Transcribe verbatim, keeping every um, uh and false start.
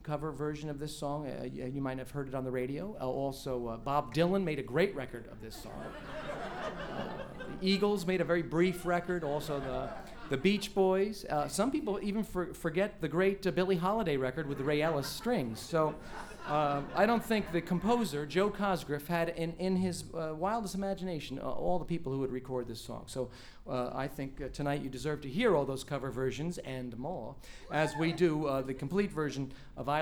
cover version of this song. Uh, you, you might have heard it on the radio. Uh, also, uh, Bob Dylan made a great record of this song. Uh, the Eagles made a very brief record. Also, the the Beach Boys. Uh, some people even for, forget the great uh, Billie Holiday record with the Ray Ellis strings. So, uh, I don't think the composer Joe Cosgriff had in in his uh, wildest imagination uh, all the people who would record this song. So, uh, I think uh, tonight you deserve to hear all those cover versions and more, as we do uh, the complete version of I